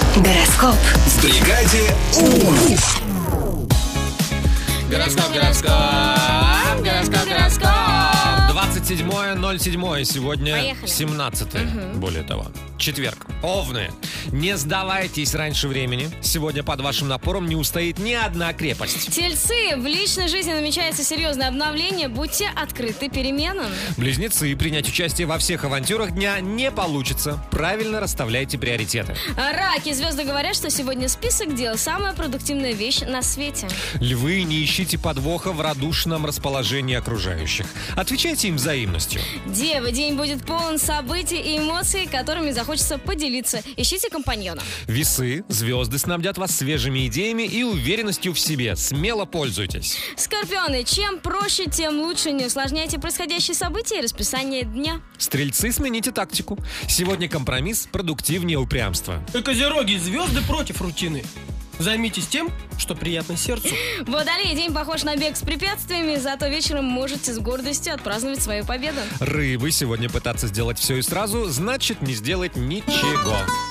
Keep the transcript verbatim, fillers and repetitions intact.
Гороскоп. В бригаде У. Гороскоп, гороскоп, гороскоп, гороскоп. двадцать седьмое ноль седьмое сегодня. Поехали. семнадцатое, Угу. более того. Четверг. Овны. Не сдавайтесь раньше времени. Сегодня под вашим напором не устоит ни одна крепость. Тельцы, в личной жизни намечается серьезное обновление. Будьте открыты переменам. Близнецы. Принять участие во всех авантюрах дня не получится. Правильно расставляйте приоритеты. Раки, звезды говорят, что сегодня список дел самая продуктивная вещь на свете. Львы. Не ищите подвоха в радушном расположении окружающих. Отвечайте им взаимностью. Девы, день будет полон событий и эмоций, которыми захочется поделиться. Ищите компаньона. Весы. Звезды снабдят вас свежими идеями и уверенностью в себе. Смело пользуйтесь. Скорпионы, чем проще, тем лучше. Не усложняйте происходящие события и расписание дня. Стрельцы, смените тактику. Сегодня компромисс продуктивнее упрямства. Козероги, звезды против рутины. Займитесь тем, что приятно сердцу. Водолей, день похож на бег с препятствиями, зато вечером можете с гордостью отпраздновать свою победу. Рыбы, сегодня пытаться сделать все и сразу, значит не сделать ничего.